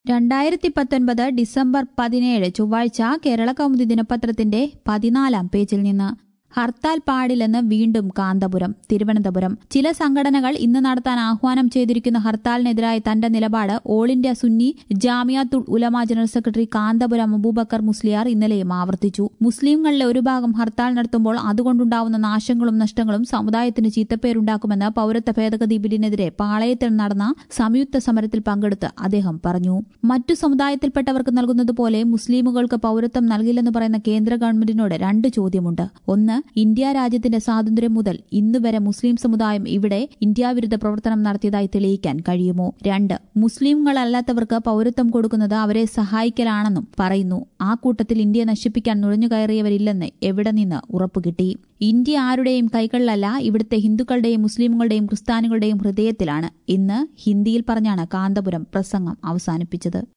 2019 December 17 ചൊവ്വാഴ്ച കേരളകൗമുദി ദിനപത്രത്തിന്റെ 14-ാം പേജിൽ നിന്ന് ഹർത്താൽ പാടില്ലെന്ന് വീണ്ടും കാന്തപുരം. തിരുവനന്തപുരം ചില സംഘടനകൾ ഇന്ന് നടത്താൻ ആഹ്വാനം ചെയ്തിരിക്കുന്ന ഹർത്താലിനെതിരായ തന്റെ നിലപാട് all India Sunni Jamiyyathul Ulama general secretary Kanthapuram Aboobacker Musliyar ഇന്നലെയും ആവർത്തിച്ചു. മുസ്ലിംകളിലെ ഒരു ഭാഗം ഹർത്താൽ നടത്തുമ്പോൾ അതുകൊണ്ടുണ്ടാവുന്ന നാശങ്ങളും നഷ്ടങ്ങളും സമുദായത്തിന് ചീത്തപ്പേരുണ്ടാക്കുമെന്ന് പൌരത്വ ഭേദഗതി ബില്ലിനെതിരെ പാളയത്തിൽ നടന്ന സംയുക്ത സമരത്തിൽ പങ്കെടുത്ത് അദ്ദേഹം പറഞ്ഞു. മറ്റു സമുദായത്തിൽപ്പെട്ടവർക്ക് നൽകുന്നതുപോലെ മുസ്ലിമുകൾക്ക് പൌരത്വം നൽകില്ലെന്ന് പറയുന്ന കേന്ദ്ര ഗവൺമെന്റിനോട് രണ്ട് ചോദ്യമുണ്ട്. ഒന്ന്, ഇന്ത്യ രാജ്യത്തിന്റെ സ്വാതന്ത്ര്യം മുതൽ ഇന്നുവരെ മുസ്ലിം സമുദായം ഇവിടെ ഇന്ത്യാവിരുദ്ധ പ്രവർത്തനം നടത്തിയതായി തെളിയിക്കാൻ കഴിയുമോ? രണ്ട്, മുസ്ലിംകളല്ലാത്തവർക്ക് പൌരത്വം കൊടുക്കുന്നത് അവരെ സഹായിക്കലാണെന്നും പറയുന്നു. ആ കൂട്ടത്തിൽ ഇന്ത്യയെ നശിപ്പിക്കാൻ നുഴഞ്ഞുകയറിയവരില്ലെന്ന് എവിടെ നിന്ന് ഉറപ്പുകിട്ടി? ഇന്ത്യ ആരുടെയും കൈകളിലല്ല, ഇവിടുത്തെ ഹിന്ദുക്കളുടെയും മുസ്ലിമുകളുടെയും ക്രിസ്ത്യാനികളുടെയും ഹൃദയത്തിലാണ്. ഇന്ന് ഹിന്ദിയിൽ പറഞ്ഞാണ് കാന്തപുരം പ്രസംഗം അവസാനിപ്പിച്ചത്.